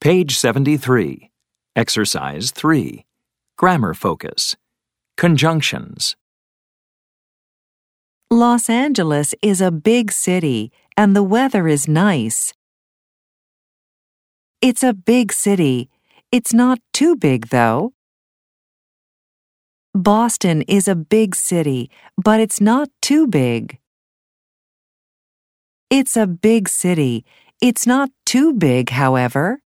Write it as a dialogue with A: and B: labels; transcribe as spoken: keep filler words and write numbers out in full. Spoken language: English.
A: Page seventy-three. Exercise three. Grammar focus. Conjunctions.
B: Los Angeles is a big city, and the weather is nice. It's a big city. It's not too big, though. Boston is a big city, but it's not too big. It's a big city. It's not too big, however.